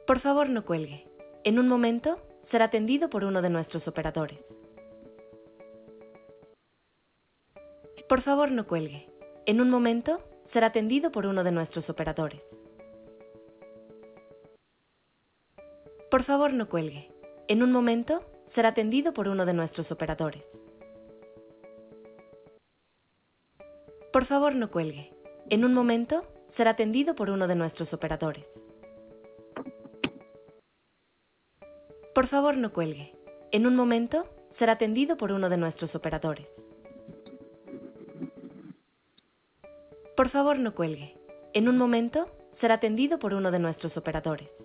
Por favor, no cuelgue. En un momento, será atendido por uno de nuestros operadores. Por favor, no cuelgue. En un momento, será atendido por uno de nuestros operadores. Por favor, no cuelgue. En un momento, será atendido por uno de nuestros operadores. Por favor, no cuelgue. En un momento, será atendido por uno de nuestros operadores. Por favor, no cuelgue. En un momento, será atendido por uno de nuestros operadores. Por favor, no cuelgue. En un momento, será atendido por uno de nuestros operadores.